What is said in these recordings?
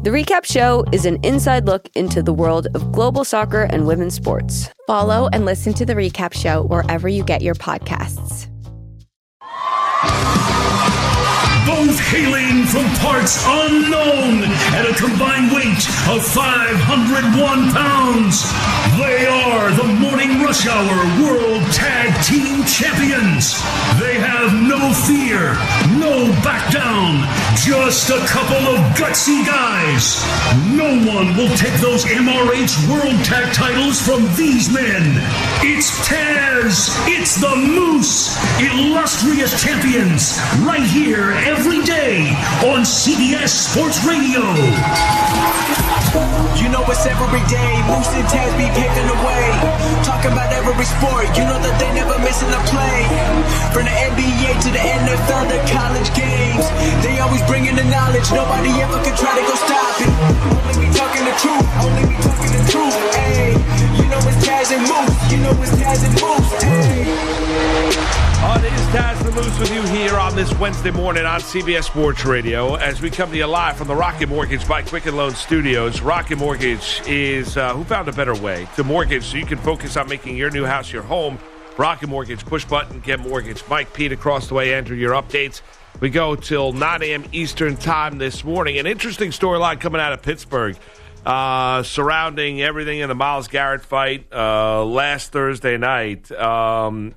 The Recap Show is an inside look into the world of global soccer and women's sports. Follow and listen to The Recap Show wherever you get your podcasts. Both hailing from parts unknown at a combined weight of 501 pounds, they are the Morning Rush Hour World Tag Team Champions. They have no fear, no back down, just a couple of gutsy guys. No one will take those MRH World Tag titles from these men. It's Taz, it's the Moose, illustrious champions, right here every day on CBS Sports Radio. You know it's every day, Moose and Taz be paving the way. Talking about every sport, you know that they never missing a play. From the NBA to the NFL, the college games, they always bringing the knowledge, nobody ever can try to go stop it. Only we talking the truth, only we talking the truth, ayy. You know it's Taz and Moose, you know it's Taz and Moose, ayy. It is Taz the Moose with you here on this Wednesday morning on CBS Sports Radio as we come to you live from the Rocket Mortgage by Quicken Loan Studios. Rocket Mortgage is who found a better way to mortgage so you can focus on making your new house your home. Rocket Mortgage, push button, get mortgage. Mike, Pete across the way, Andrew, your updates. We go till 9 a.m. Eastern time this morning. An interesting storyline coming out of Pittsburgh. Surrounding everything in the Myles Garrett fight last Thursday night. After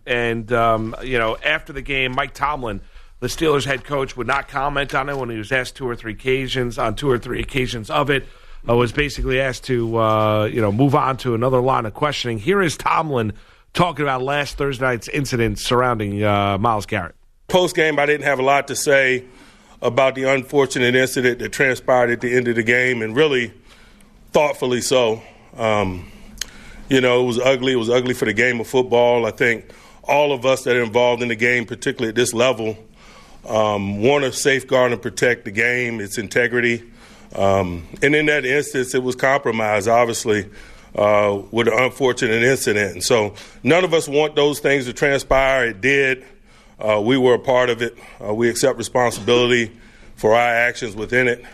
the game, Mike Tomlin, the Steelers head coach, would not comment on it when he was asked two or three occasions of it. Was basically asked to, move on to another line of questioning. Here is Tomlin talking about last Thursday night's incident surrounding Myles Garrett. Post-game, I didn't have a lot to say about the unfortunate incident that transpired at the end of the game, and really thoughtfully so. It was ugly. It was ugly for the game of football. I think all of us that are involved in the game, particularly at this level, want to safeguard and protect the game, its integrity. And in that instance, it was compromised, obviously, with an unfortunate incident. And so none of us want those things to transpire. It did. We were a part of it. We accept responsibility for our actions within it.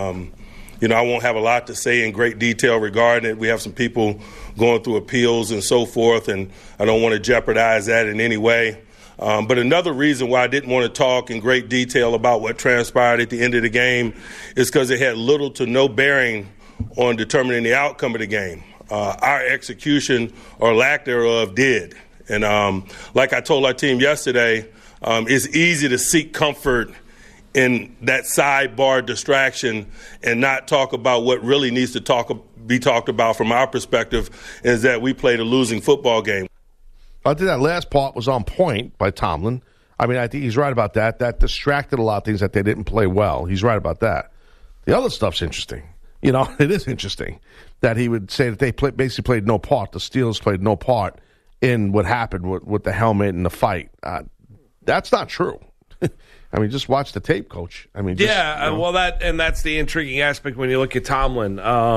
I won't have a lot to say in great detail regarding it. We have some people going through appeals and so forth, and I don't want to jeopardize that in any way. But another reason why I didn't want to talk in great detail about what transpired at the end of the game is because it had little to no bearing on determining the outcome of the game. Our execution or lack thereof did. And like I told our team yesterday, it's easy to seek comfort in that sidebar distraction and not talk about what really needs to be talked about from our perspective, is that we played a losing football game. I think that last part was on point by Tomlin. I mean, I think he's right about that. That distracted a lot of things that they didn't play well. He's right about that. The other stuff's interesting. It is interesting that he would say that they basically played no part. The Steelers played no part in what happened with the helmet and the fight. That's not true. I mean, just watch the tape, Coach. I mean, that's the intriguing aspect when you look at Tomlin.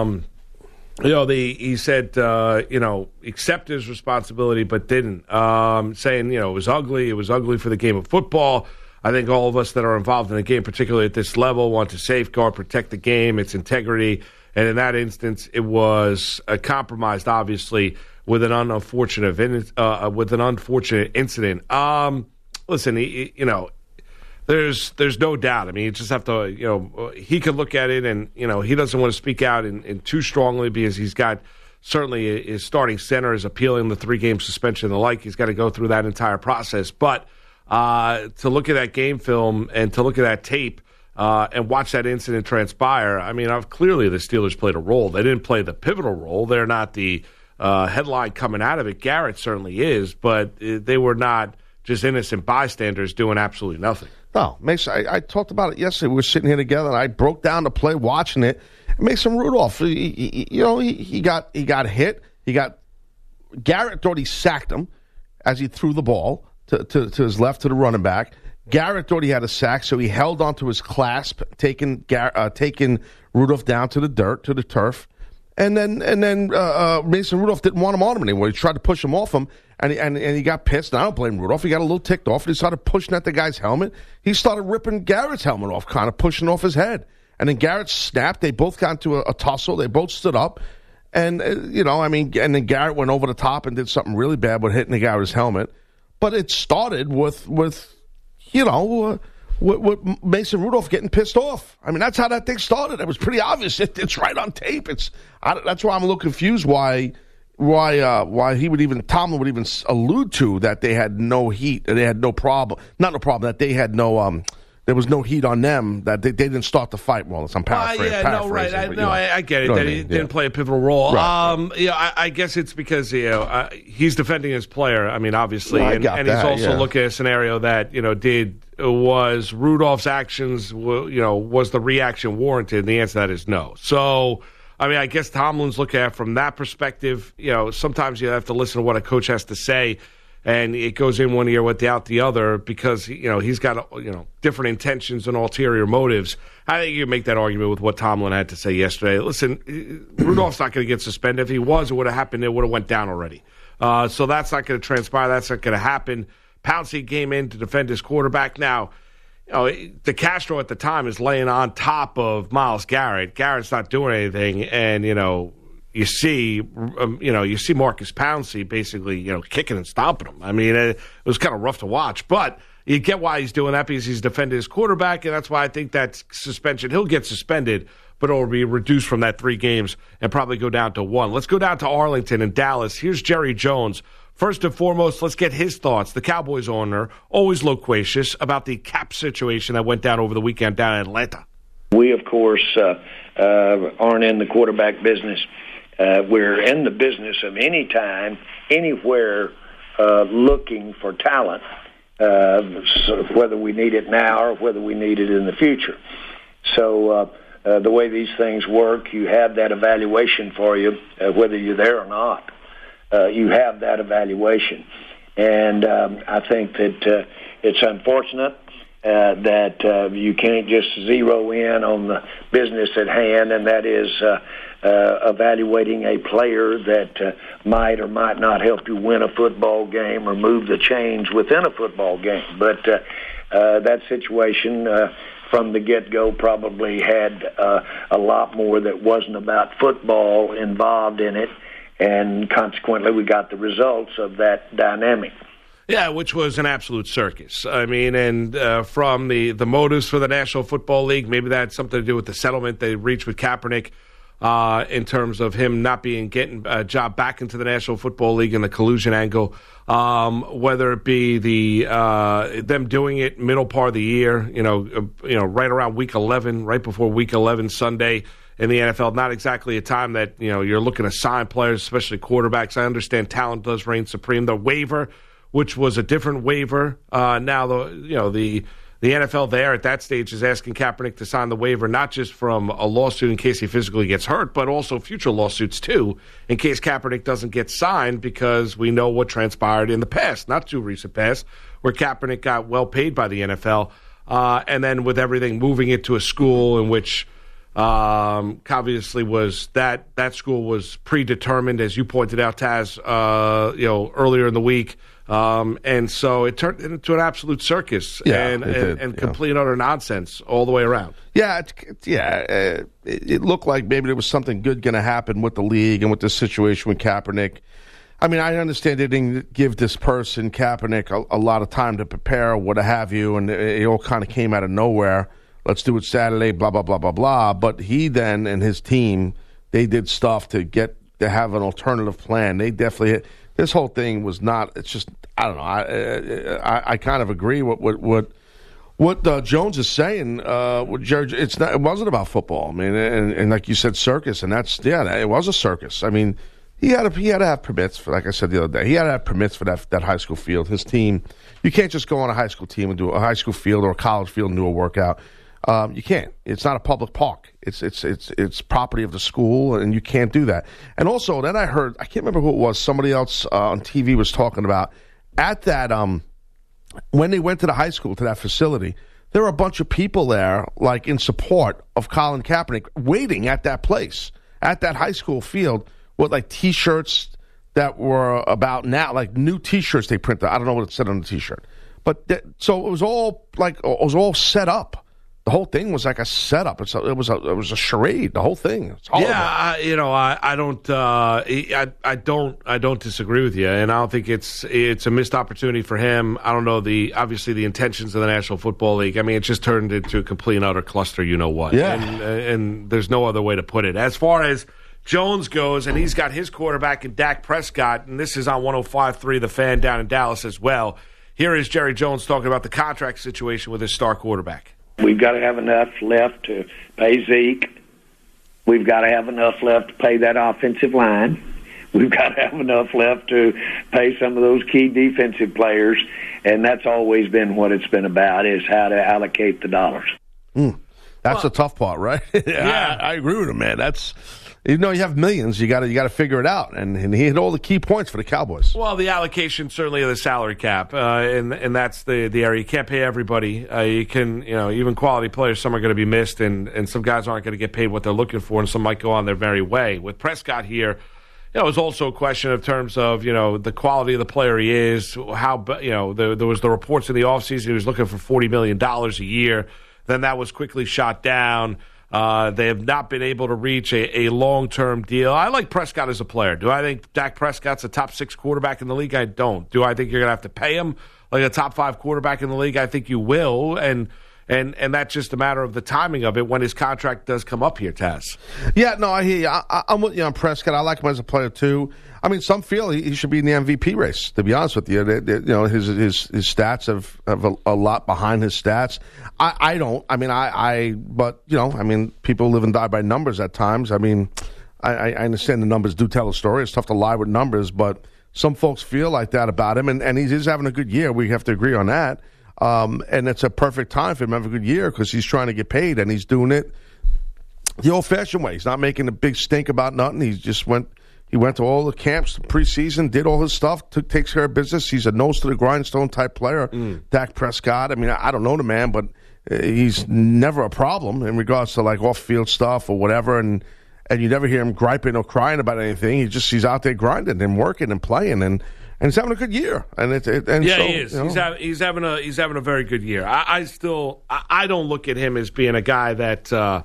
He said, accept his responsibility, but didn't. Saying, it was ugly. It was ugly for the game of football. I think all of us that are involved in the game, particularly at this level, want to safeguard, protect the game, its integrity. And in that instance, it was compromised, obviously, with an unfortunate incident. Listen, There's no doubt. I mean, you just have to, he could look at it and, he doesn't want to speak out in too strongly because he's got certainly his starting center is appealing the 3-game suspension and the like. He's got to go through that entire process. But to look at that game film and to look at that tape and watch that incident transpire, I mean, clearly the Steelers played a role. They didn't play the pivotal role. They're not the headline coming out of it. Garrett certainly is, but they were not just innocent bystanders doing absolutely nothing. No, I talked about it yesterday. We were sitting here together, and I broke down the play, watching it. Mason Rudolph, he got hit. Garrett thought he sacked him as he threw the ball to his left to the running back. Garrett thought he had a sack, so he held onto his clasp, taking Rudolph down to the dirt, to the turf. And then Mason Rudolph didn't want him on him anymore. He tried to push him off him, and he got pissed. And I don't blame Rudolph. He got a little ticked off, and he started pushing at the guy's helmet. He started ripping Garrett's helmet off, kind of pushing off his head. And then Garrett snapped. They both got into a tussle. They both stood up. And, and then Garrett went over the top and did something really bad with hitting the guy with his helmet. But it started with Mason Rudolph getting pissed off. I mean, that's how that thing started. It was pretty obvious. It's right on tape. That's why I'm a little confused why Tomlin would even allude to that they had no heat, they had no problem, not no problem, that they had no there was no heat on them, that they didn't start the fight. Well, I'm paraphrasing. I get it. That he didn't play a pivotal role. Right. I guess it's because he's defending his player. I mean, obviously, and he's also looking at a scenario that was Rudolph's actions. Was the reaction warranted? And the answer to that is no. So, I mean, I guess Tomlin's looking at it from that perspective. Sometimes you have to listen to what a coach has to say. And it goes in one ear without the other because, he's got, different intentions and ulterior motives. I think you can make that argument with what Tomlin had to say yesterday. Listen, Rudolph's not going to get suspended. If he was, it would have happened. It would have went down already. So that's not going to transpire. That's not going to happen. Pouncey came in to defend his quarterback. Now, De Castro at the time is laying on top of Myles Garrett. Garrett's not doing anything. And, you see Marcus Pouncey basically, kicking and stomping him. I mean, it was kind of rough to watch, but you get why he's doing that because he's defending his quarterback, and that's why I think that suspension, he'll get suspended, but it'll be reduced from that 3 games and probably go down to 1. Let's go down to Arlington and Dallas. Here's Jerry Jones. First and foremost, let's get his thoughts. The Cowboys owner, always loquacious about the cap situation that went down over the weekend down in Atlanta. We, of course, aren't in the quarterback business. We're in the business of any time, anywhere, looking for talent, so whether we need it now or whether we need it in the future. So the way these things work, you have that evaluation for you, whether you're there or not. You have that evaluation. And I think that it's unfortunate that you can't just zero in on the business at hand, and that is evaluating a player that might or might not help you win a football game or move the chains within a football game. But that situation from the get-go probably had a lot more that wasn't about football involved in it, and consequently we got the results of that dynamic. Yeah, which was an absolute circus. I mean, and from the motives for the National Football League, maybe that had something to do with the settlement they reached with Kaepernick in terms of him not getting a job back into the National Football League and the collusion angle, whether it be them doing it middle part of the year, right around Week 11, right before Week 11 Sunday in the NFL, not exactly a time that you're looking to sign players, especially quarterbacks. I understand talent does reign supreme. The waiver, which was a different waiver. Now, the NFL there at that stage is asking Kaepernick to sign the waiver, not just from a lawsuit in case he physically gets hurt, but also future lawsuits, too, in case Kaepernick doesn't get signed, because we know what transpired in the past, not too recent past, where Kaepernick got well paid by the NFL. And then with everything moving into a school in which obviously was that school was predetermined, as you pointed out, Taz, earlier in the week. And so it turned into an absolute circus and complete and utter nonsense all the way around. Yeah, it looked like maybe there was something good going to happen with the league and with this situation with Kaepernick. I mean, I understand they didn't give this person, Kaepernick, a lot of time to prepare or what have you, and it all kind of came out of nowhere. Let's do it Saturday, blah, blah, blah, blah, blah. But he then and his team, they did stuff to have an alternative plan. They definitely – this whole thing was not – it's just – I don't know. I kind of agree with what Jones is saying. With Jerry, it wasn't about football. I mean, and like you said, circus, and it was a circus. I mean, he had to have permits for, like I said the other day, he had to have permits for that high school field. His team, you can't just go on a high school team and do a high school field or a college field and do a workout. You can't. It's not a public park. It's property of the school, and you can't do that. And also, then I heard, I can't remember who it was, somebody else on TV was talking about, at that, when they went to the high school, to that facility, there were a bunch of people there, like in support of Colin Kaepernick, waiting at that place, at that high school field, with like T-shirts that were about now, like new T-shirts they printed. I don't know what it said on the T-shirt. But so it was all set up the whole thing was like a setup. It was a charade. The whole thing. It's horrible. Yeah, I don't disagree with you, and I don't think it's a missed opportunity for him. I don't know obviously the intentions of the National Football League. I mean, it just turned into a complete and utter cluster. You know what? Yeah. And there's no other way to put it. As far as Jones goes, and he's got his quarterback in Dak Prescott, and this is on 105.3 The Fan down in Dallas as well. Here is Jerry Jones talking about the contract situation with his star quarterback. We've got to have enough left to pay Zeke. We've got to have enough left to pay that offensive line. We've got to have enough left to pay some of those key defensive players, and that's always been what it's been about, is how to allocate the dollars. That's the tough part, right? Yeah. I agree with him, man. That's... You know, you have millions. You got to figure it out, and he hit all the key points for the Cowboys. Well, the allocation certainly of the salary cap, and that's the area. You can't pay everybody. You can, even quality players. Some are going to be missed, and some guys aren't going to get paid what they're looking for, and some might go on their merry way. With Prescott here, it was also a question of terms of the quality of the player he is. How there was the reports in the offseason he was looking for $40 million a year. Then that was quickly shot down. They have not been able to reach a long-term deal. I like Prescott as a player. Do I think Dak Prescott's a top 6 quarterback in the league? I don't. Do I think you're going to have to pay him like a top 5 quarterback in the league? I think you will, and that's just a matter of the timing of it when his contract does come up here, Taz. Yeah, no, I hear you. I'm with you on Prescott. I like him as a player, too. I mean, some feel he should be in the MVP race, to be honest with you. His stats have a lot behind his stats. I don't. I mean, but people live and die by numbers at times. I mean, I understand the numbers do tell a story. It's tough to lie with numbers, but some folks feel like that about him, and he's having a good year. We have to agree on that. And it's a perfect time for him to have a good year because he's trying to get paid, and he's doing it the old-fashioned way. He's not making a big stink about nothing. He went to all the camps preseason, did all his stuff, takes care of business. He's a nose-to-the-grindstone type player, Dak Prescott. I mean, I don't know the man, but he's never a problem in regards to, like, off-field stuff or whatever, and you never hear him griping or crying about anything. He's out there grinding and working and playing, and he's having a good year. And he is. He's having a very good year. I don't look at him as being a guy that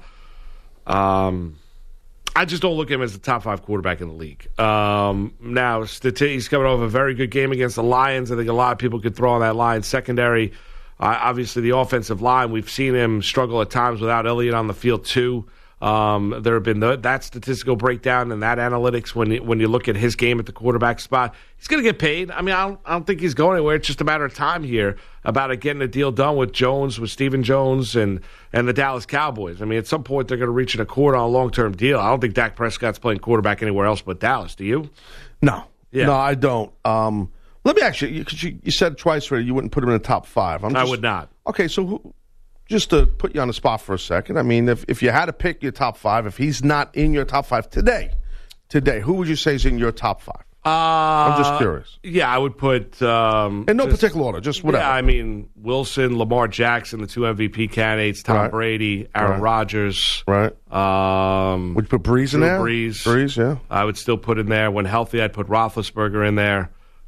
I just don't look at him as the top 5 quarterback in the league. Now, he's coming off a very good game against the Lions. I think a lot of people could throw on that Lions secondary. Obviously, the offensive line, we've seen him struggle at times without Elliott on the field, too. There have been that statistical breakdown and that analytics when you look at his game at the quarterback spot. He's going to get paid. I mean, I don't think he's going anywhere. It's just a matter of time here about getting a deal done with Stephen Jones, and the Dallas Cowboys. I mean, at some point they're going to reach an accord on a long-term deal. I don't think Dak Prescott's playing quarterback anywhere else but Dallas. Do you? No. Yeah. No, I don't. Let me ask you, because you said twice already you wouldn't put him in the top 5. I would not. Okay, so just to put you on the spot for a second, I mean, if you had to pick your top 5, if he's not in your top 5 today, who would you say is in your top 5? I'm just curious. Yeah, I would put... in no particular order, just whatever. Yeah, I mean, Wilson, Lamar Jackson, the 2 MVP candidates, Tom Brady, Aaron Rodgers. Right. Would you put Breeze in there? Breeze, yeah. I would still put in there. When healthy, I'd put Roethlisberger in there.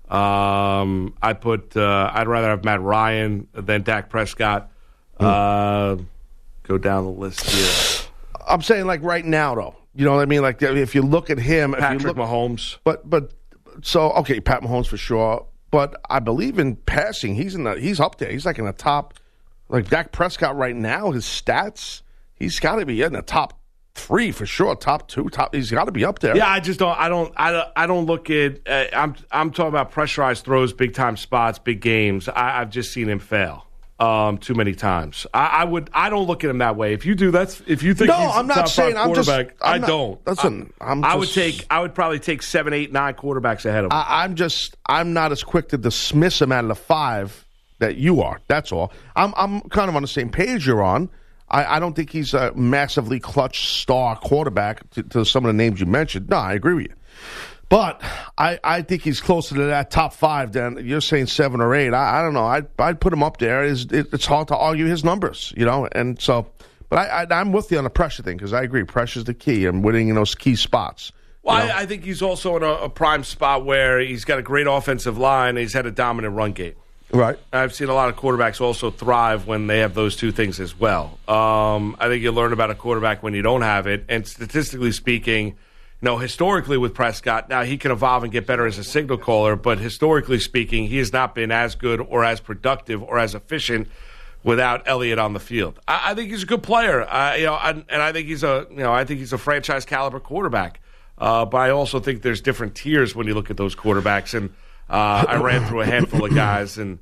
I'd rather have Matt Ryan than Dak Prescott. Go down the list here. I'm saying, like, right now, though. You know what I mean? Like, if you look at him... Patrick Mahomes. But okay, Pat Mahomes for sure. But I believe in passing. He's up there. He's like in the top... Like, Dak Prescott right now, his stats, he's got to be in the top 3 for sure. Top 2, he's got to be up there. Yeah, I just don't... I don't look at... I'm talking about pressurized throws, big-time spots, big games. I've just seen him fail. Too many times. I don't look at him that way. If you do, if you think no, he's I'm not top saying 5 quarterback, I don't. Listen, I would probably take 7, 8, 9 quarterbacks ahead of him. I'm not as quick to dismiss him out of the 5 that you are. That's all. I'm kind of on the same page you're on. I don't think he's a massively clutch star quarterback to some of the names you mentioned. No, I agree with you. But I think he's closer to that top 5 than you're saying 7 or 8. I don't know. I'd put him up there. It's hard to argue his numbers, you know. And so, but I'm with you on the pressure thing because I agree. Pressure's the key and winning in those key spots. Well, I think he's also in a prime spot where he's got a great offensive line and he's had a dominant run game. Right. I've seen a lot of quarterbacks also thrive when they have those two things as well. I think you learn about a quarterback when you don't have it. And statistically speaking, historically with Prescott, now he can evolve and get better as a signal caller, but historically speaking, he has not been as good or as productive or as efficient without Elliott on the field. I think he's a good player. And I think he's a franchise caliber quarterback. But I also think there's different tiers when you look at those quarterbacks. And I ran through a handful of guys, and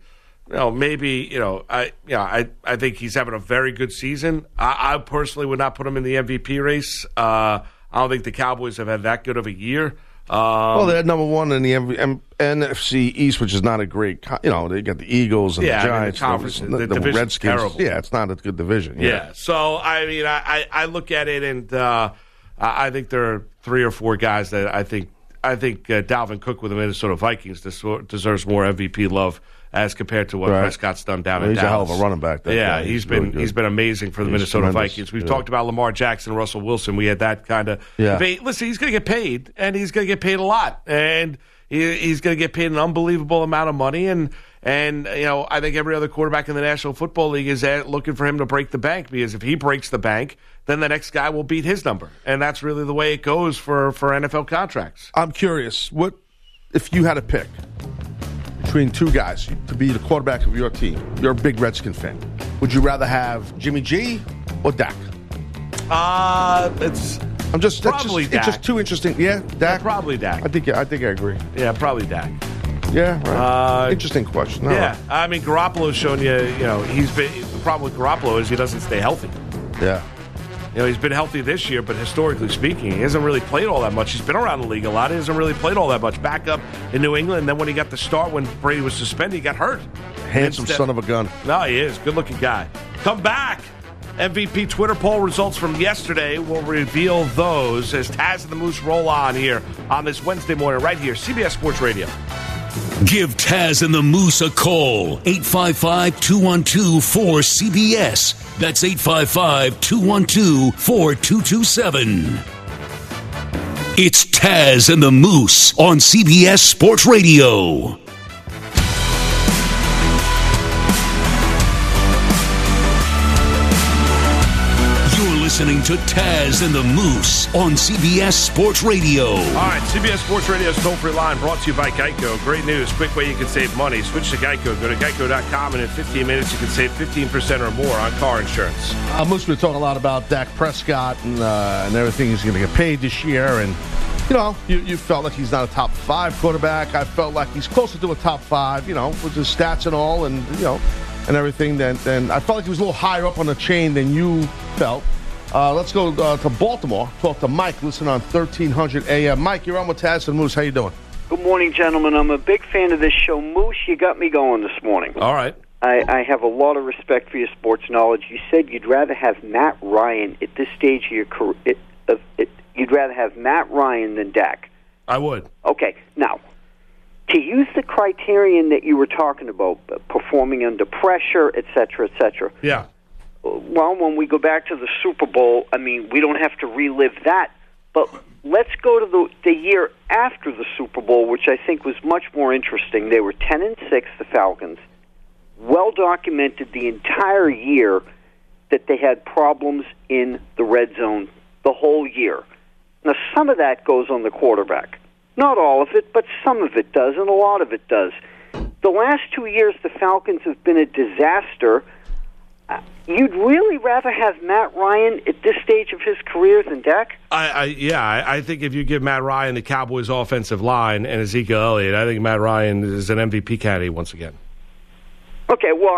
I think he's having a very good season. I personally would not put him in the MVP race. I don't think the Cowboys have had that good of a year. Well, they're number one in the NFC East, which is not a great. They got the Eagles and the Giants, the Redskins. Terrible. Yeah, it's not a good division. Yeah. So I look at it, and I think there are 3 or 4 guys that I think Dalvin Cook with the Minnesota Vikings deserves more MVP love as compared to what Prescott's done down in Dallas. He's a hell of a running back. He's been amazing for the Minnesota Vikings. We've talked about Lamar Jackson, Russell Wilson. We had that kind of debate. Listen, he's going to get paid, and he's going to get paid a lot, and he's going to get paid an unbelievable amount of money. And I think every other quarterback in the National Football League is looking for him to break the bank, because if he breaks the bank, then the next guy will beat his number. And that's really the way it goes for NFL contracts. I'm curious, what if you had to pick between 2 guys to be the quarterback of your team? You're a big Redskin fan. Would you rather have Jimmy G or Dak? It's probably Dak. It's just too interesting. Yeah, Dak? Yeah, probably Dak. I think I agree. Yeah, probably Dak. Yeah, right. Interesting question. Yeah, I mean, Garoppolo's shown you, the problem with Garoppolo is he doesn't stay healthy. Yeah. He's been healthy this year, but historically speaking, he hasn't really played all that much. He's been around the league a lot. He hasn't really played all that much. Back up in New England, and then when he got the start, when Brady was suspended, he got hurt. Handsome son of a gun. No, he is. Good-looking guy. Come back. MVP Twitter poll results from yesterday. We'll reveal those as Taz and the Moose roll on here on this Wednesday morning right here, CBS Sports Radio. Give Taz and the Moose a call. 855-212-4CBS. That's 855-212-4227. It's Taz and the Moose on CBS Sports Radio. Listening to Taz and the Moose on CBS Sports Radio. All right, CBS Sports Radio's toll-free line brought to you by Geico. Great news, quick way you can save money. Switch to Geico. Go to geico.com, and in 15 minutes you can save 15% or more on car insurance. Moose, we're talking a lot about Dak Prescott and everything he's going to get paid this year. And, you felt like he's not a top 5 quarterback. I felt like he's closer to a top 5, with his stats and all, and, and everything. Then I felt like he was a little higher up on the chain than you felt. Let's go to Baltimore. Talk to Mike. Listen on 1300 AM. Mike, you're on with Taz and Moose. How you doing? Good morning, gentlemen. I'm a big fan of this show. Moose, you got me going this morning. All right. I have a lot of respect for your sports knowledge. You said you'd rather have Matt Ryan at this stage of your career. You'd rather have Matt Ryan than Dak. I would. Okay. Now, to use the criterion that you were talking about, performing under pressure, et cetera, et cetera. Yeah. Well, when we go back to the Super Bowl, we don't have to relive that, but let's go to the year after the Super Bowl, which I think was much more interesting. They were 10-6, the Falcons. Well documented the entire year that they had problems in the red zone the whole year. Now, some of that goes on the quarterback. Not all of it, but some of it does, and a lot of it does. The last 2 years, the Falcons have been a disaster. You'd really rather have Matt Ryan at this stage of his career than Dak? I think if you give Matt Ryan the Cowboys' offensive line and Ezekiel Elliott, I think Matt Ryan is an MVP candidate once again. Okay, well,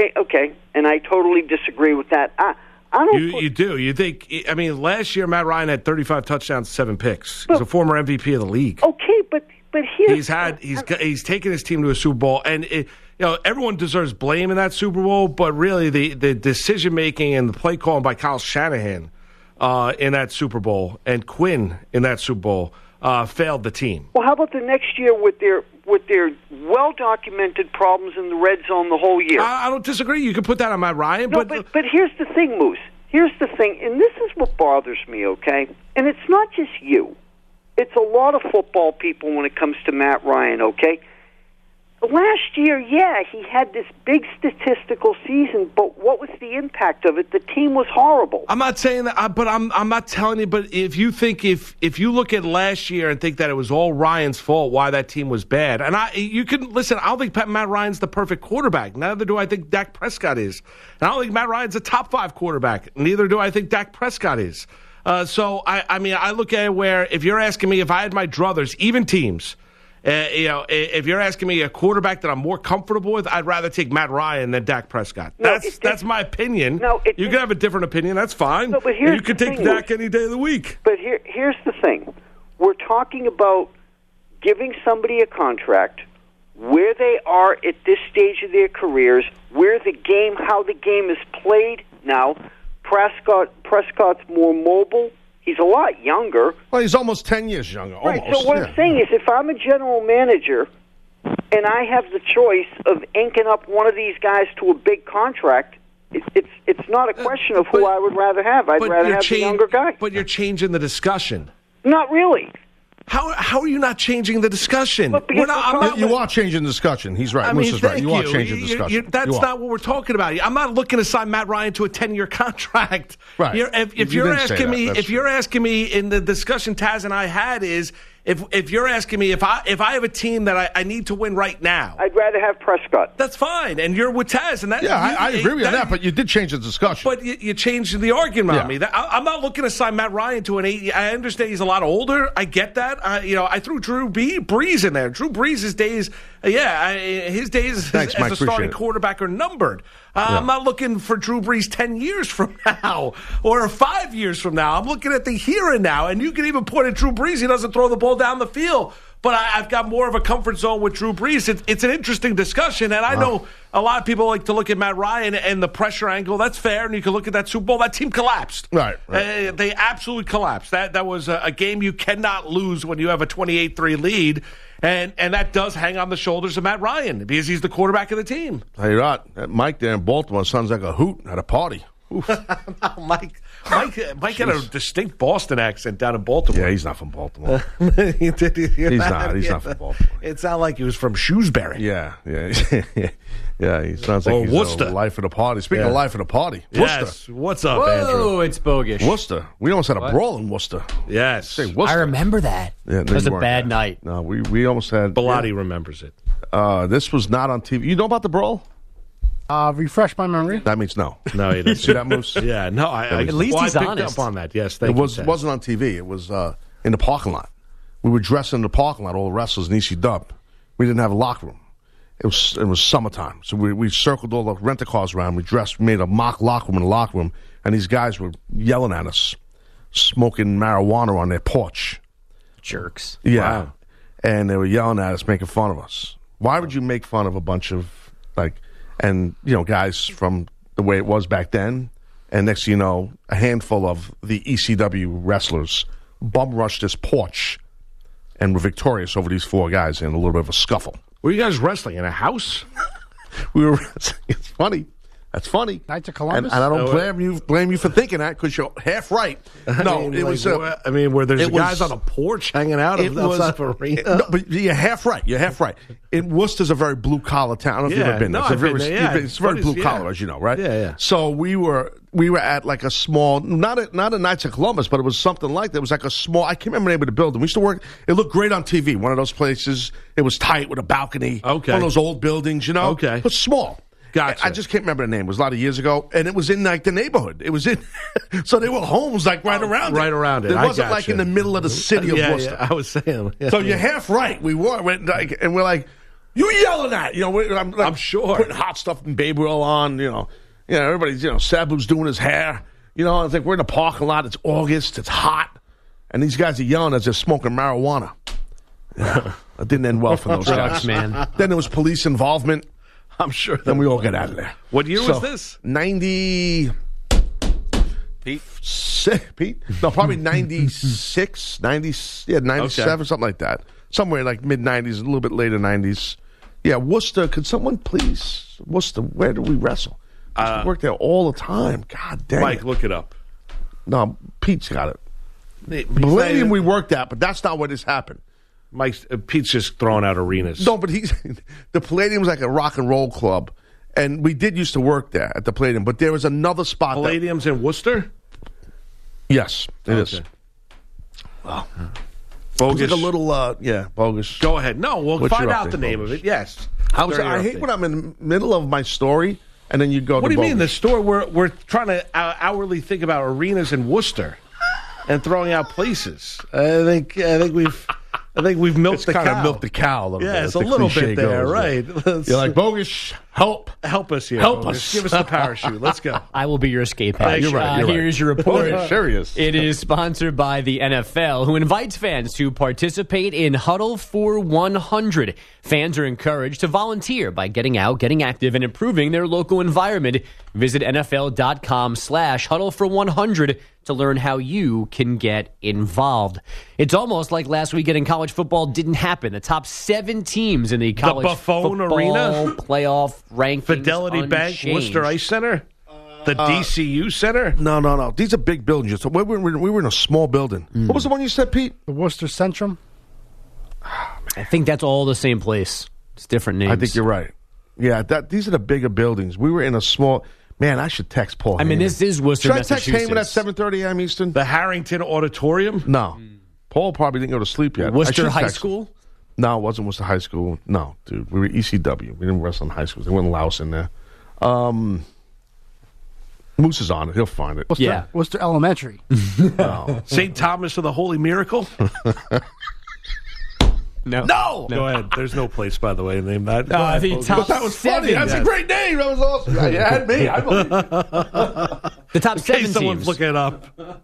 and I totally disagree with that. I don't. You do? You think? Last year Matt Ryan had 35 touchdowns, 7 picks. He's a former MVP of the league. Okay, but he's taken his team to a Super Bowl, and everyone deserves blame in that Super Bowl, but really the decision making and the play calling by Kyle Shanahan in that Super Bowl and Quinn in that Super Bowl failed the team. Well, how about the next year with their well documented problems in the red zone the whole year? I don't disagree. You can put that on Matt Ryan, but here's the thing, Moose. Here's the thing, and this is what bothers me. Okay, and it's not just you. It's a lot of football people when it comes to Matt Ryan. Okay. Last year, yeah, he had this big statistical season, but what was the impact of it? The team was horrible. I'm not saying that, but I'm not telling you. But if you think if you look at last year and think that it was all Ryan's fault why that team was bad, and you can listen. I don't think Matt Ryan's the perfect quarterback. Neither do I think Dak Prescott is. And I don't think Matt Ryan's a top 5 quarterback. Neither do I think Dak Prescott is. So I mean, I look at it where if you're asking me if I had my druthers, even teams. If you're asking me a quarterback that I'm more comfortable with, I'd rather take Matt Ryan than Dak Prescott. That's my opinion. You can have a different opinion. That's fine. No, but you can take Dak any day of the week. But here's the thing. We're talking about giving somebody a contract where they are at this stage of their careers, how the game is played now. Prescott's more mobile. He's a lot younger. Well, he's almost 10 years younger. Right, so what I'm saying is if I'm a general manager and I have the choice of inking up one of these guys to a big contract, it's not a question of who I would rather have. I'd rather have the younger guy. But you're changing the discussion. Not really. How are you not changing the discussion? You are changing the discussion. He's right. Moose's right. You are changing the discussion. That's not what we're talking about. I'm not looking to sign Matt Ryan to a 10-year contract. Right. If you're asking me in the discussion Taz and I had is if you're asking me if I have a team that I need to win right now, I'd rather have Prescott. That's fine, and you're with Taz, and that. Yeah, I agree with that. But you did change the discussion. But you changed the argument on me. I'm not looking to sign Matt Ryan to an 8. I understand he's a lot older. I get that. I threw Drew Brees in there. Drew Brees' days, his days as a starting quarterback are numbered. I'm not looking for Drew Brees 10 years from now or 5 years from now. I'm looking at the here and now, and you can even point at Drew Brees. He doesn't throw the ball down the field. But I've got more of a comfort zone with Drew Brees. It's an interesting discussion, and I know a lot of people like to look at Matt Ryan and the pressure angle. That's fair, and you can look at that Super Bowl. That team collapsed. Right. They absolutely collapsed. That was a game you cannot lose when you have a 28-3 lead, and that does hang on the shoulders of Matt Ryan because he's the quarterback of the team. Hey, Rod, that Mike there in Baltimore sounds like a hoot at a party. Mike had a distinct Boston accent down in Baltimore. Yeah, he's not from Baltimore. He's not from Baltimore. It sounded like he was from Shrewsbury. Yeah. He sounds like he's Worcester. Life of the party. Speaking of life of the party, yes. Worcester. What's up, Andrew? Oh, it's bogus. Worcester. We almost had a brawl in Worcester. Yes. Say Worcester. I remember that. Yeah, it was a bad night. No, we almost had. Bilotti remembers it. This was not on TV. You know about the brawl? Refresh my memory. That means no. No, he doesn't. See that, Moose? Yeah, no. At least he's I picked honest. up on that. Yes, It wasn't on TV. It was in the parking lot. We were dressed in the parking lot, all the wrestlers in EC Dub. We didn't have a locker room. It was summertime, so we circled all the rent-a-cars around. We made a mock locker room in the locker room, and these guys were yelling at us, smoking marijuana on their porch. Jerks. Yeah. Wow. And they were yelling at us, making fun of us. Why would you make fun of a bunch of guys from the way it was back then? And next thing you know, a handful of the ECW wrestlers bum rushed this porch and were victorious over these 4 guys in a little bit of a scuffle. Were you guys wrestling in a house? We were wrestling. It's funny. That's funny. Knights of Columbus. And I don't blame you for thinking that because you're half right. No, it was. Where there's guys on a porch hanging out outside of arena. No, but you're half right. Worcester's a very blue collar town. I don't know if you've ever been there. It's very blue collar, as you know, right? Yeah. So we were at like a small, not a Knights of Columbus, but it was something like that. It was like a small. I can't remember the name of the building. We used to work. It looked great on TV. One of those places. It was tight with a balcony. Okay. One of those old buildings, you know. Okay. But small. Gotcha. I just can't remember the name. It was a lot of years ago, and it was in like the neighborhood. It was in, so there were homes like right around it. Right around it. It wasn't like in the middle of the city of Worcester. Yeah, I was saying. Yeah, so you're half right. We were, and we're like, you yelling at? I'm sure putting hot stuff and baby oil on. Everybody's Sabu's doing his hair. I think we're in the parking lot. It's August. It's hot, and these guys are yelling as they're smoking marijuana. Yeah, it didn't end well for those guys, man. Then there was police involvement. I'm sure. Then we all got out of there. What year was this? 90. Pete? No, probably 96, 97, something like that. Somewhere like mid-90s, a little bit later 90s. Yeah, Worcester, could someone please? Worcester, where do we wrestle? We work there all the time. God damn Mike, it. look it up. No, Pete's got it. Millennium we worked at, but that's not where this happened. Pete's just throwing out arenas. No, but the Palladium's like a rock and roll club, and we did used to work there at the Palladium. But there was another spot. Palladium's in Worcester. Yes, it is. Wow. Bogus. It's like a little, bogus. Go ahead. No, we'll What find you're up out to, the name bogus? of it. Yes. I hate when I'm in the middle of my story and then you go. What do you bogus. mean the store? We're trying to hourly think about arenas in Worcester and throwing out places. I think we've milked It's the kind cow. of milked the cow a little bit. Yeah, it's as a the little cliche bit there, goes. right? You're like, bogus, help us here. Help Bogus. us. Give us the parachute. Let's go. I will be your escape hatch. You're right. Here's your report. Oh, serious. It is sponsored by the NFL, who invites fans to participate in Huddle for 100. Fans are encouraged to volunteer by getting out, getting active, and improving their local environment. Visit NFL.com/Huddle for 100 to learn how you can get involved. It's almost like last weekend in college football didn't happen. The top 7 teams in the college Buffone football Arena? playoff rankings Fidelity Bank, unchanged. Worcester Ice Center, the DCU Center. No. These are big buildings. So we were in a small building. What was the one you said, Pete? The Worcester Centrum. I think that's all the same place. It's different names. I think you're right. Yeah, these are the bigger buildings. We were in a small. Man, I should text Paul. I mean, Heyman. this is Worcester, Should I text Massachusetts. Heyman at 7:30 a.m. Eastern? The Harrington Auditorium. No. Paul probably didn't go to sleep yet. Worcester I should High text him. School? No, it wasn't Worcester High School. No, dude. We were ECW. We didn't wrestle in high schools. They wouldn't allow us in there. Moose is on it. He'll find it. Worcester Elementary. No. St. Thomas of the Holy Miracle. No. Go ahead. There's no place, by the way, named that. I think Bogus. top But that was funny. 7. That's a great name. That was awesome. You had me. I believe it. The top In case 7 someone's teams. looking it up.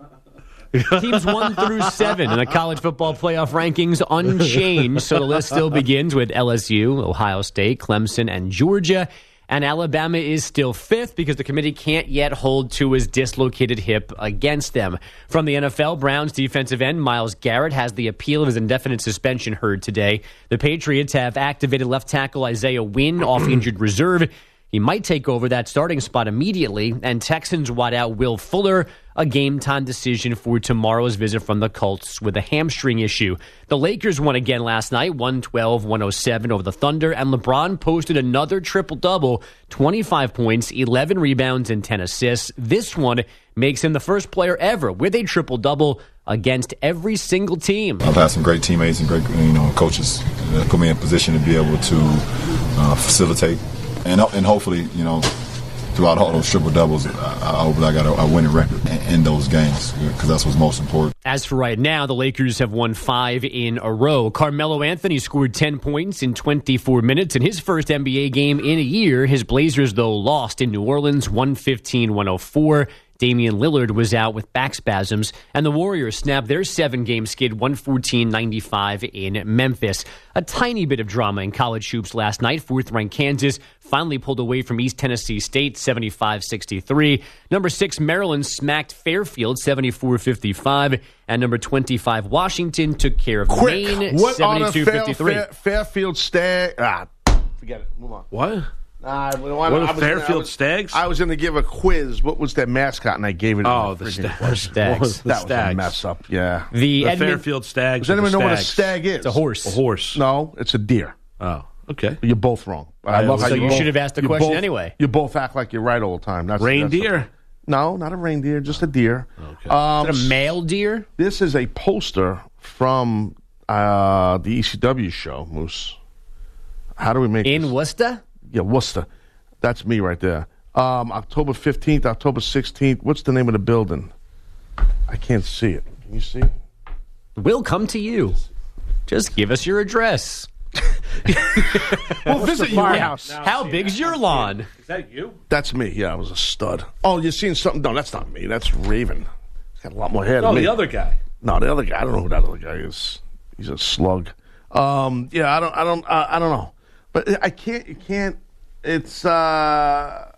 Teams 1 through 7 in the college football playoff rankings unchanged. So the list still begins with LSU, Ohio State, Clemson, and Georgia. And Alabama is still 5th because the committee can't yet hold Tua's dislocated hip against them. From the NFL, Browns defensive end Myles Garrett has the appeal of his indefinite suspension heard today. The Patriots have activated left tackle Isaiah Wynn off injured reserve. He might take over that starting spot immediately. And Texans wide out Will Fuller, a game-time decision for tomorrow's visit from the Colts with a hamstring issue. The Lakers won again last night, 112-107 over the Thunder, and LeBron posted another triple-double, 25 points, 11 rebounds, and 10 assists. This one makes him the first player ever with a triple-double against every single team. I've had some great teammates and great coaches that put me in a position to be able to facilitate and hopefully, throughout all those triple doubles, I hope I got a winning record in those games because that's what's most important. As for right now, the Lakers have won 5 in a row. Carmelo Anthony scored 10 points in 24 minutes in his first NBA game in a year. His Blazers, though, lost in New Orleans 115-104. Damian Lillard was out with back spasms, and the Warriors snapped their 7-game skid 114-95 in Memphis. A tiny bit of drama in college hoops last night. 4th-ranked Kansas finally pulled away from East Tennessee State 75-63. Number 6 Maryland smacked Fairfield 74-55, and number 25 Washington took care of Maine 72-53. Fairfield Stag? Forget it. Move on. What? What are Fairfield Stags? I was going to give a quiz. What was their mascot? And I gave it. The Stags. Stags. Was a mess up. Yeah. The Fairfield Stags. Does anyone know what a stag is? It's a horse. A horse. No, it's a deer. Oh, okay. You're both wrong. I love how so you both- should have asked the you question both- anyway. You both act like you're right all the time. Reindeer? No, not a reindeer, just a deer. Okay. Is it a male deer? This is a poster from the ECW show, Moose. How do we make In this? Worcester? Yeah, Worcester. That's me right there. October 15th, October 16th. What's the name of the building? I can't see it. Can you see? We'll come to you. Just give us your address. We'll visit you. Firehouse. How big's your lawn? Is that you? That's me. Yeah, I was a stud. Oh, you're seeing something? No, that's not me. That's Raven. He's got a lot more hair No, than me. the other guy. No, the other guy. I don't know who that other guy is. He's a slug. Yeah, I don't know. But I can't. You can't. It's Yeah.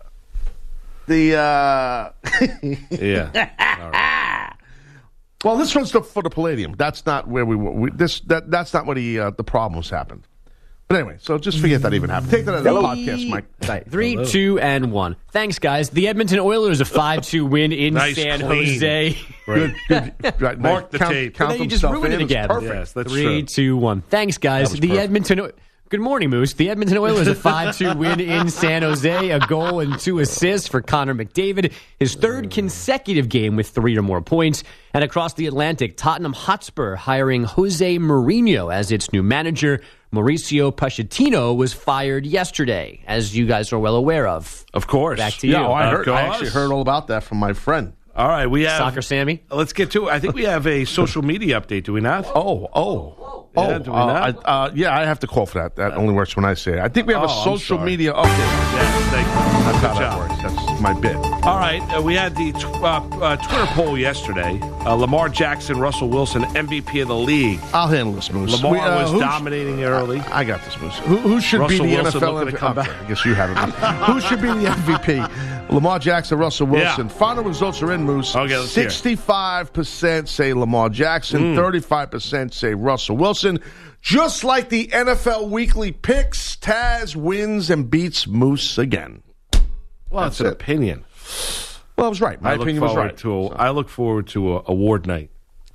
All right. Well, this one's for the Palladium. That's not where we were. That's not where the problems happened. But anyway, so just forget that even happened. Take that as a podcast, Mike. Right. 3, 2, and 1. Thanks, guys. The Edmonton Oilers, a 5-2 win in San Jose. Good. Right. Mark the tape. Count you just ruined it again. Perfect. Yes, that's 3, 2, 1. Thanks, guys. The perfect. Edmonton. Good morning, Moose. The Edmonton Oilers, a 5-2 win in San Jose. A goal and 2 assists for Connor McDavid. His third consecutive game with 3 or more points. And across the Atlantic, Tottenham Hotspur hiring Jose Mourinho as its new manager. Mauricio Pochettino was fired yesterday, as you guys are well aware of. Of course. Back to you. Yeah, I actually heard all about that from my friend. All right, we have Soccer Sammy. Let's get to it. I think we have a social media update. Do we not? Yeah, do we not? I have to call for that. That only works when I say it. I think we have a social media update. Yes, thank you. That's Good how that job. works. That's my bit. All right, we had the Twitter poll yesterday. Lamar Jackson, Russell Wilson, MVP of the league. I'll handle this, Moose. Lamar was dominating early. I got this, Moose. Who should Russell be the Wilson NFL looking to come back. I guess you have it. Who should be the MVP? Lamar Jackson, Russell Wilson. Yeah. Final results are in, Moose. Okay, let's hear it. 65% say Lamar Jackson. 35% say Russell Wilson. Just like the NFL Weekly Picks, Taz wins and beats Moose again. Well, that's an opinion. Well, I was right. My opinion was right. I look forward to a award night.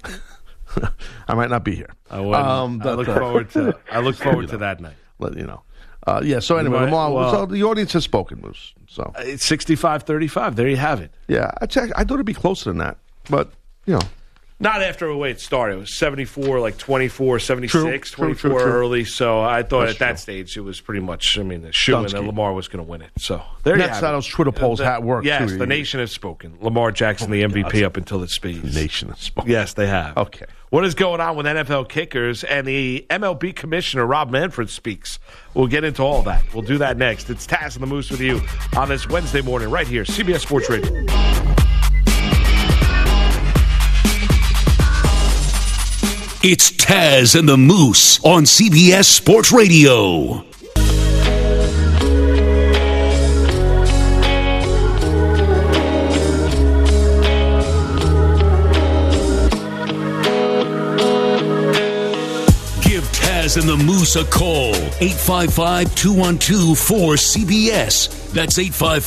I might not be here. I look forward to that night. Let you know. So anyway, Lamar, so the audience has spoken, Moose. So it's 65-35. There you have it. Yeah, I thought it'd be closer than that, but not after the way it started. It was 74, 24, 76, True. 24 early. So I thought at that stage it was pretty much, a shoe-in that Lamar was going to win it. So there you have it. That's how those Twitter polls work. Yes, too. the nation has spoken. Lamar Jackson, the MVP up until it speeds. The nation has spoken. Yes, they have. Okay. What is going on with NFL kickers? And the MLB commissioner, Rob Manfred, speaks. We'll get into all that. We'll do that next. It's Taz and the Moose with you on this Wednesday morning right here, CBS Sports Radio. It's Taz and the Moose on CBS Sports Radio. Give Taz and the Moose a call. 855-212-4CBS. That's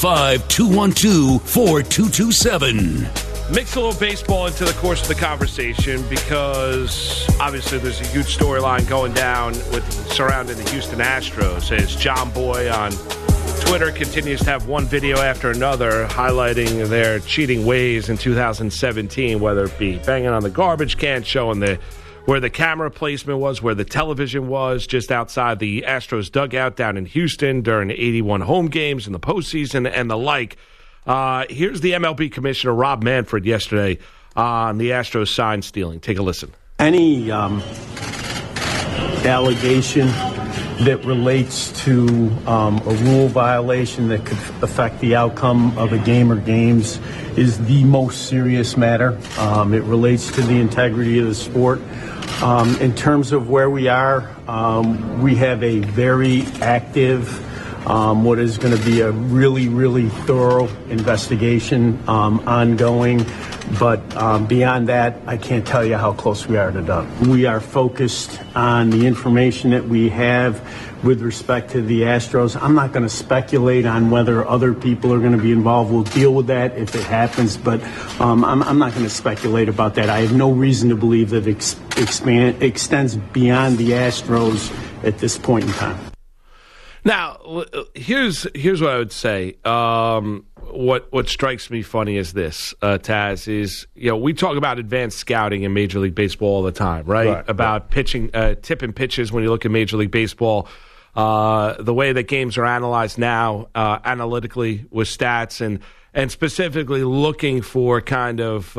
855-212-4227. Mix a little baseball into the course of the conversation because obviously there's a huge storyline going down surrounding the Houston Astros as John Boy on Twitter continues to have one video after another highlighting their cheating ways in 2017, whether it be banging on the garbage can, showing where the camera placement was, where the television was, just outside the Astros dugout down in Houston during 81 home games in the postseason and the like. Here's the MLB commissioner, Rob Manfred, yesterday on the Astros sign stealing. Take a listen. Any allegation that relates to a rule violation that could affect the outcome of a game or games is the most serious matter. It relates to the integrity of the sport. In terms of where we are, we have a very active what is going to be a really, really thorough investigation ongoing. But beyond that, I can't tell you how close we are to done. We are focused on the information that we have with respect to the Astros. I'm not going to speculate on whether other people are going to be involved. We'll deal with that if it happens, but I'm not going to speculate about that. I have no reason to believe that it extends beyond the Astros at this point in time. Now, here's what I would say. What strikes me funny is this, Taz, is we talk about advanced scouting in Major League Baseball all the time, right? About pitching, tipping pitches when you look at Major League Baseball. The way that games are analyzed now, analytically with stats and specifically looking for kind of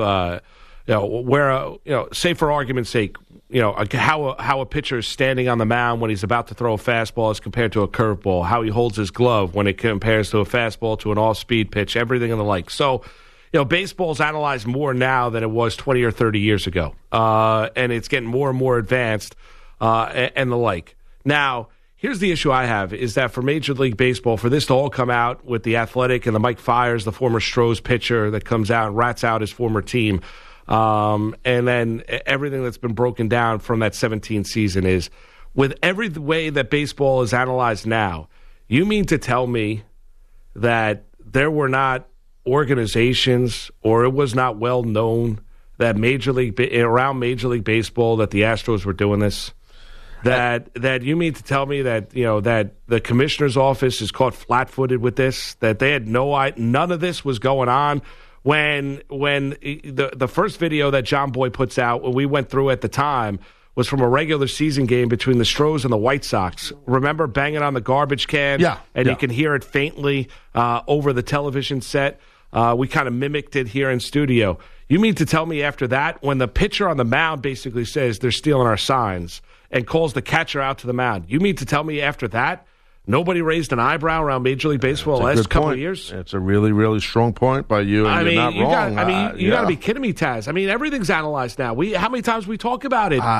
say for argument's sake, how a pitcher is standing on the mound when he's about to throw a fastball as compared to a curveball, how he holds his glove when it compares to a fastball to an off-speed pitch, everything and the like. So, baseball's analyzed more now than it was 20 or 30 years ago, and it's getting more and more advanced and the like. Now, here's the issue I have is that for Major League Baseball, for this to all come out with the Athletic and the Mike Fiers, the former Stros pitcher that comes out and rats out his former team, and then everything that's been broken down from that 17 season is with every way that baseball is analyzed now, you mean to tell me that there were not organizations or it was not well known that around Major League Baseball that the Astros were doing this? That you mean to tell me that that the commissioner's office is caught flat-footed with this? That they had none of this was going on when the first video that John Boy puts out, when we went through at the time, was from a regular season game between the Stros and the White Sox. Remember banging on the garbage can? Yeah. You can hear it faintly over the television set. We kind of mimicked it here in studio. You mean to tell me after that, when the pitcher on the mound basically says they're stealing our signs and calls the catcher out to the mound, you mean to tell me after that nobody raised an eyebrow around Major League Baseball the last couple of years? It's a really, really strong point by you, and you're not wrong. You got to be kidding me, Taz. I mean, everything's analyzed now. How many times we talk about it?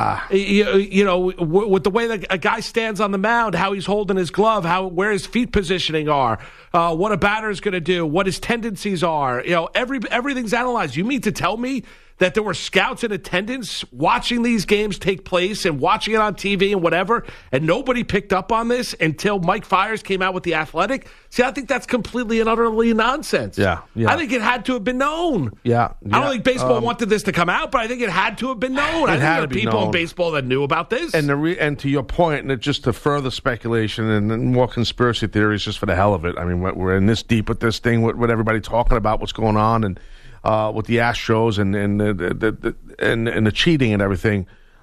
With the way that a guy stands on the mound, how he's holding his glove, where his feet positioning are, what a batter is going to do, what his tendencies are. Everything's analyzed. You mean to tell me that there were scouts in attendance watching these games take place and watching it on TV and whatever, and nobody picked up on this until Mike Fiers came out with The Athletic? See, I think that's completely and utterly nonsense. Yeah. I think it had to have been known. Yeah. I don't think baseball wanted this to come out, but I think it had to have been known. I think there were people in baseball that knew about this. And to your point, and just to further speculation and more conspiracy theories just for the hell of it, I mean, we're in this deep with this thing, what everybody talking about, what's going on, and with the Astros and the cheating and everything.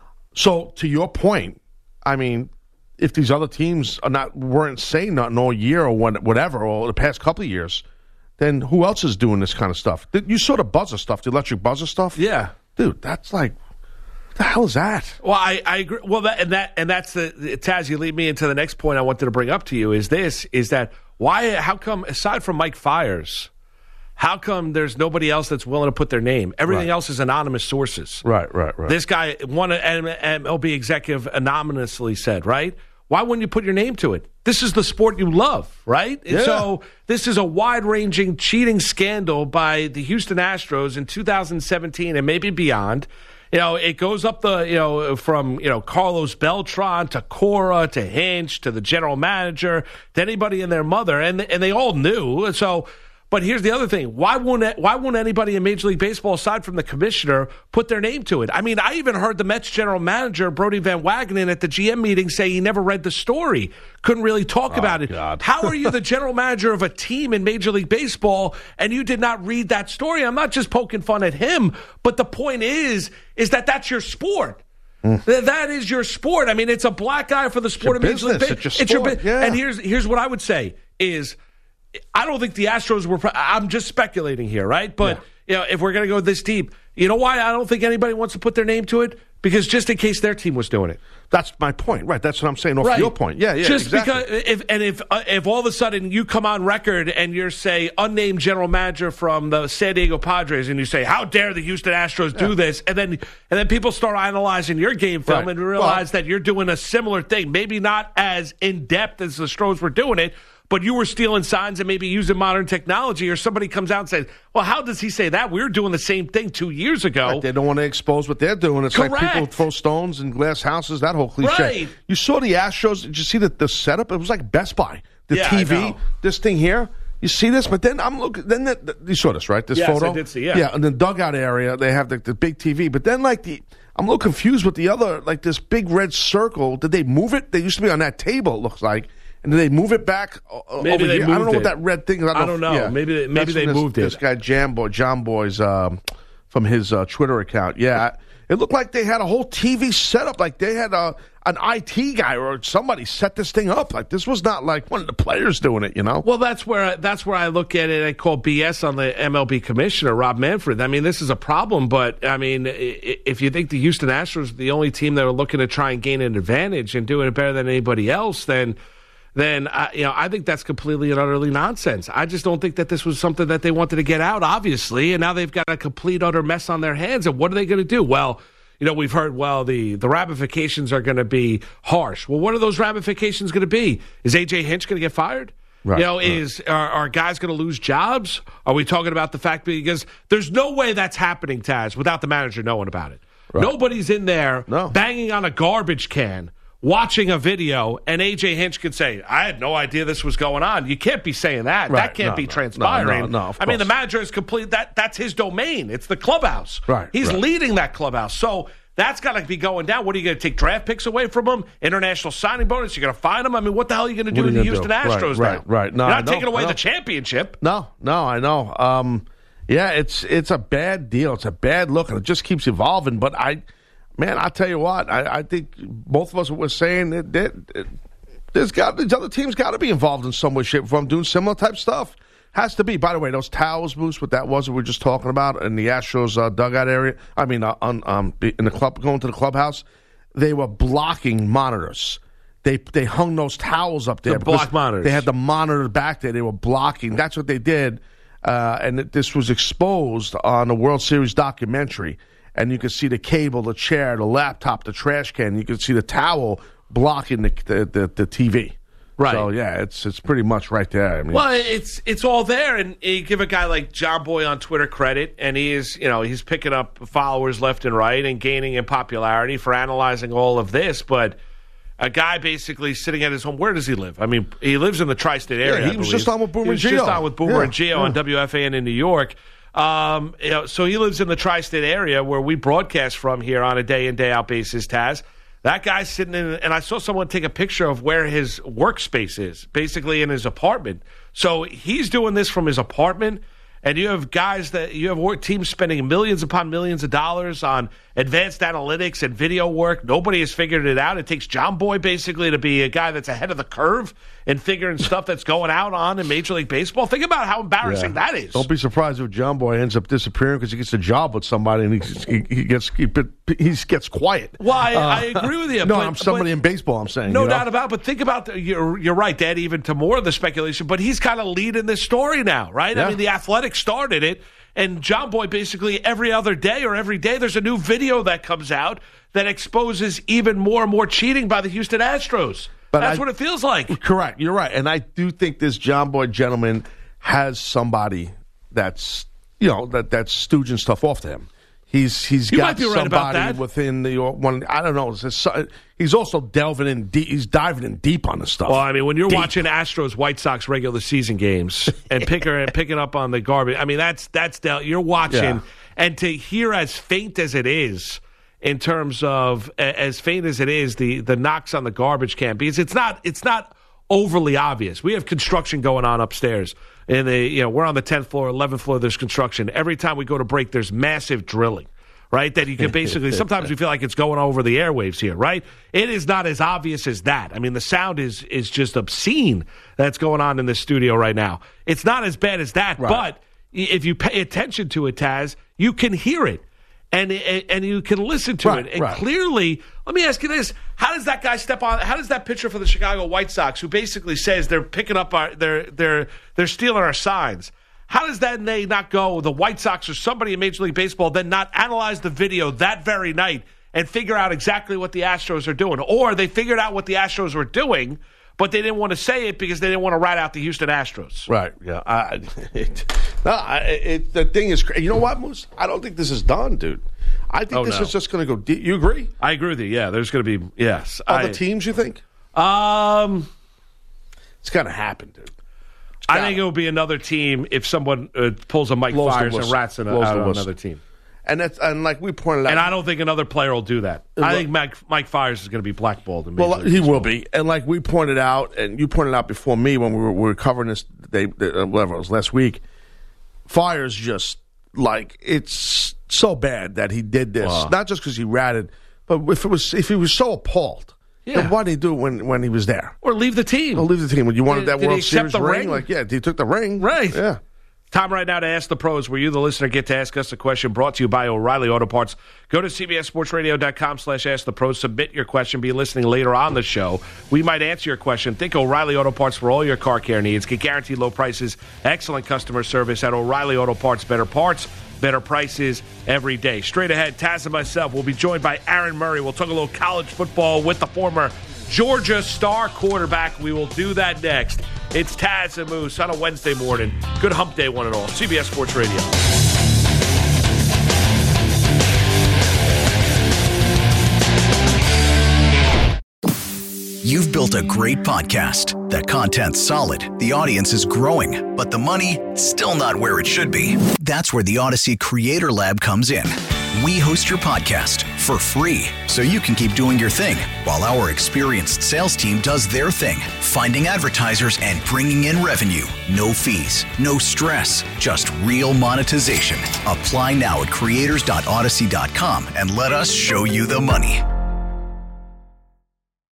So to your point, I mean, if these other teams weren't saying nothing all year or whatever, or the past couple of years, then who else is doing this kind of stuff? You saw the buzzer stuff, the electric buzzer stuff. Yeah, dude, that's like, what the hell is that? Well, I agree. Well, that's Taz. You lead me into the next point I wanted to bring up to you. Is that why? How come, aside from Mike Fiers, how come there's nobody else that's willing to put their name? Everything else is anonymous sources. Right. This guy, one MLB executive anonymously said, right? Why wouldn't you put your name to it? This is the sport you love, right? Yeah. And so this is a wide-ranging cheating scandal by the Houston Astros in 2017 and maybe beyond. It goes up from Carlos Beltran to Cora to Hinch to the general manager to anybody and their mother, and they all knew. So. But here's the other thing. Why won't anybody in Major League Baseball, aside from the commissioner, put their name to it? I mean, I even heard the Mets general manager, Brodie Van Wagenen, at the GM meeting say he never read the story. Couldn't really talk about it. God. How are you the general manager of a team in Major League Baseball and you did not read that story? I'm not just poking fun at him, but the point is that that's your sport. That is your sport. I mean, it's a black eye for the sport of Major League Baseball. It's your sport. Yeah. And here's what I would say is, I don't think the Astros were. I'm just speculating here, right? But if we're going to go this deep, you know why I don't think anybody wants to put their name to it? Because just in case their team was doing it. That's my point, right? That's what I'm saying off your point. Yeah, just exactly. Because if all of a sudden you come on record and you're, say, unnamed general manager from the San Diego Padres, and you say, "How dare the Houston Astros do this?" and then people start analyzing your game film and realize that you're doing a similar thing, maybe not as in depth as the Astros were doing it. But you were stealing signs and maybe using modern technology, or somebody comes out and says, well, how does he say that? We were doing the same thing 2 years ago. Right, they don't want to expose what they're doing. It's Correct. Like people throw stones in glass houses, that whole cliche. Right. You saw the Astros. Did you see the setup? It was like Best Buy. The TV, this thing here. You see this? But then I'm looking. Then you saw this, right? This photo? Yes, I did see, Yeah, in the dugout area, they have the big TV. But then, I'm a little confused with the other, this big red circle. Did they move it? They used to be on that table, it looks like. And did they move it back maybe over they here? Moved I don't know it. what that red thing is. I don't know. Yeah. Maybe they moved it. This guy, John Boy's from his Twitter account. Yeah, it looked like they had a whole TV setup. Like they had an IT guy or somebody set this thing up. Like this was not like one of the players doing it, Well, that's where I look at it and call BS on the MLB commissioner, Rob Manfred. I mean, this is a problem, but I mean, if you think the Houston Astros are the only team that are looking to try and gain an advantage and doing it better than anybody else, then I think that's completely and utterly nonsense. I just don't think that this was something that they wanted to get out, obviously, and now they've got a complete utter mess on their hands. And what are they going to do? Well, we've heard, the ramifications are going to be harsh. Well, what are those ramifications going to be? Is A.J. Hinch going to get fired? Right, Are guys going to lose jobs? Are we talking about the fact because there's no way that's happening, Taz, without the manager knowing about it. Right. Nobody's in there banging on a garbage can watching a video, and A.J. Hinch could say, I had no idea this was going on. You can't be saying that. Right. That can't be transpiring. No, of I mean, course. the manager is complete. That's his domain. It's the clubhouse. Right. He's right. leading that clubhouse. So that's got to be going down. What are you going to take draft picks away from him? International signing bonus? You're going to fine him? I mean, what the hell are you going to do to the Houston Astros now? Right. No, You're not I taking know, away I know. the championship. No, I know. Yeah, it's a bad deal. It's a bad look, and it just keeps evolving. But I'll tell you what. I think both of us were saying that these other teams got to be involved in some way, shape, or form, doing similar type stuff. Has to be. By the way, those towels, Moose, what that was that we were just talking about in the Astros dugout area. I mean, in the club, going to the clubhouse, they were blocking monitors. They hung those towels up there. The block monitors. They had the monitor back there. They were blocking. That's what they did. And this was exposed on the World Series documentary. And you could see the cable, the chair, the laptop, the trash can. You could see the towel blocking the TV. Right. So, yeah, it's pretty much right there. I mean, Well, it's all there, and you give a guy like John Boy on Twitter credit, and he's picking up followers left and right and gaining in popularity for analyzing all of this, but a guy basically sitting at his home. Where does he live? I mean, he lives in the tri-state area. Yeah, he was just on with Boomer and Gio. He was just on with Boomer and Gio on WFAN in New York. So he lives in the tri-state area where we broadcast from here on a day in, day out basis, Taz. That guy's sitting in, and I saw someone take a picture of where his workspace is, basically in his apartment. So he's doing this from his apartment, and you have teams spending millions upon millions of dollars on advanced analytics and video work. Nobody has figured it out. It takes John Boy basically to be a guy that's ahead of the curve and figuring stuff that's going on in Major League Baseball. Think about how embarrassing that is. Don't be surprised if John Boy ends up disappearing because he gets a job with somebody and he gets quiet. Well, I agree with you. No, but, I'm somebody in baseball, I'm saying. No doubt about it. But think about, you're right, Dad, even to more of the speculation, but he's kind of leading this story now, right? Yeah. I mean, the Athletic started it, and John Boy basically every other day or every day there's a new video that comes out that exposes even more and more cheating by the Houston Astros. But That's what it feels like. Correct. You're right. And I do think this John Boy gentleman has somebody that's, that's stooging stuff off to him. He's You got might be right about somebody that. within the one. I don't know. He's also delving in deep. He's diving in deep on this stuff. Well, I mean, when you're watching Astros White Sox regular season games and picking up on the garbage, I mean, that's you're watching, Yeah. and to hear as faint as it is, in terms of as faint as it is, the knocks on the garbage can, because it's not overly obvious. We have construction going on upstairs. And we're on the 10th floor, 11th floor, there's construction. Every time we go to break, there's massive drilling, right? That you can basically, sometimes we feel like it's going over the airwaves here, right? It is not as obvious as that. I mean, the sound is just obscene that's going on in this studio right now. It's not as bad as that, Right. but if you pay attention to it, Taz, you can hear it. And you can listen to it. And clearly, let me ask you this. How does that guy step on? How does that pitcher for the Chicago White Sox, who basically says they're picking up they're stealing our signs, how does that they not go, the White Sox or somebody in Major League Baseball, then not analyze the video that very night and figure out exactly what the Astros are doing? Or they figured out what the Astros were doing, but they didn't want to say it because they didn't want to rat out the Houston Astros. Right, yeah. The thing is, you know what, Moose? I don't think this is done, dude. I think this is just going to go deep. You agree? I agree with you, yeah. There's going to be, yes. Other teams, you think? It's going to happen, dude. I think it will be another team if someone pulls a Mike Fiers and rats out another team. And like we pointed out, and I don't think another player will do that. I think Mike Fiers is going to be blackballed. Well, he will be, and like we pointed out, and you pointed out before me when we were covering this day, whatever it was last week. Fiers just like it's so bad that he did this, not just because he ratted, but if he was so appalled. Yeah. Then why did he do it when he was there? Or leave the team. Or leave the team when you wanted that Did he World accept Series the ring. ring? Like, yeah, he took the ring. Right. Yeah. Time right now to Ask the Pros, where you, the listener, get to ask us a question brought to you by O'Reilly Auto Parts. Go to CBSSportsRadio.com/ask-the-pros. Submit your question. Be listening later on the show. We might answer your question. Think O'Reilly Auto Parts for all your car care needs. Get guaranteed low prices, excellent customer service at O'Reilly Auto Parts. Better parts, better prices every day. Straight ahead, Taz and myself will be joined by Aaron Murray. We'll talk a little college football with the former Georgia star quarterback. We will do that next. It's Taz and Moose on a Wednesday morning. Good hump day, one and all. CBS Sports Radio. You've built a great podcast. The content's solid, the audience is growing, but the money, still not where it should be. That's where the Odyssey Creator Lab comes in. We host your podcast for free, so you can keep doing your thing, while our experienced sales team does their thing, finding advertisers and bringing in revenue. No fees, no stress, just real monetization. Apply now at creators.odyssey.com and let us show you the money.